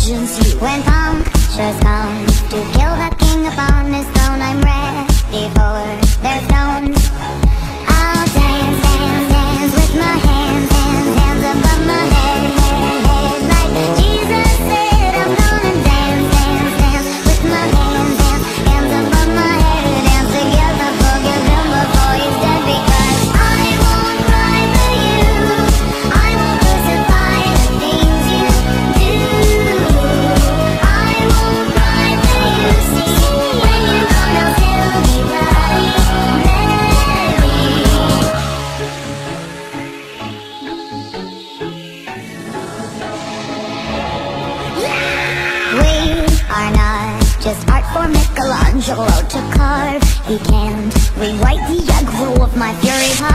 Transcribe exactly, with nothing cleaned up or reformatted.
emergency. When punctures come to kill the king upon his throne, I'm ready for their stones. I'll dance, dance, dance with my hands, hands, hands above my head, head, head. Like Jesus said, I'm gonna dance, dance, dance with my hands, hands, hands above my head. Dance together, forgive him before he's dead. Because I won't cry for you, I won't crucify the things you do. I won't cry for you, see, when you're gone I'll still be bloody Mary. We are not just art for Michelangelo to carve. He can't rewrite the aggro of my fury heart.